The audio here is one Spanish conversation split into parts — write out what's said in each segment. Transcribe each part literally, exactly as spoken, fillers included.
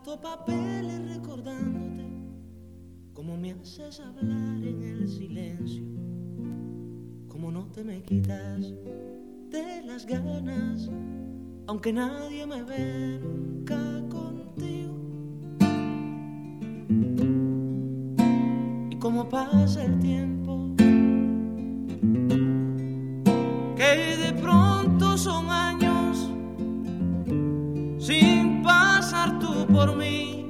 tanto papeles recordándote, cómo me haces hablar en el silencio, cómo no te me quitas de las ganas, aunque nadie me ve nunca contigo. Y cómo pasa el tiempo, que de pronto son años sin pasar tú por mí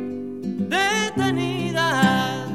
detenida.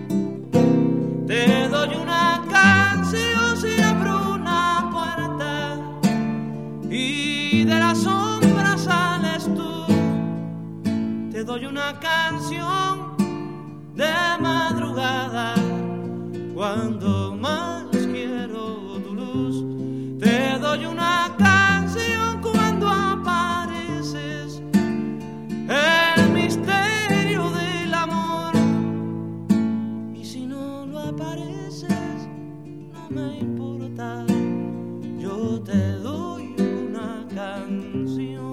Te doy una canción si abro una puerta y de la sombra sales tú. Te doy una canción de madrugada cuando más quiero tu luz. Te doy una canción cuando apareces, el misterio del amor. Y si no lo apareces, no me importa, yo te doy una canción.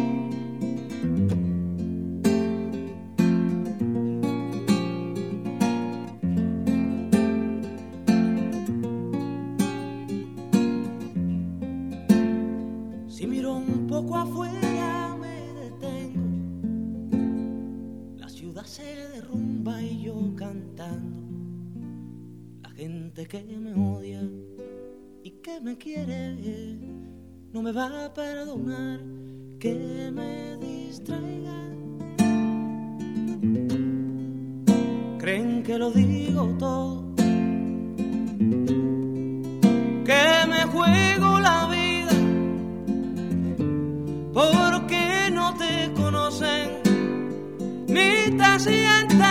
Si miro un poco afuera me detengo, la ciudad se derrumba y yo cantando, la gente que me odia y que me quiere no me va a perdonar que me distraiga. Creen que lo digo todo, que me juego la vida, porque no te conocen ni te sienten.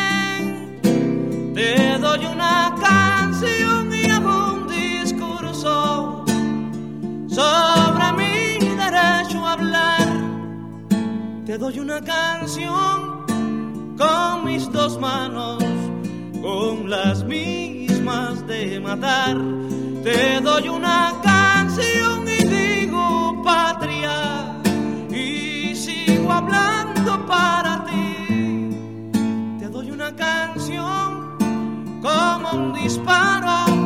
Te doy una canción y hago un discurso sobre mi derecho a hablar. Te doy una canción con mis dos manos, con las mismas de matar. Te doy una canción y digo patria, y sigo hablando para ti. Te doy una canción como un disparo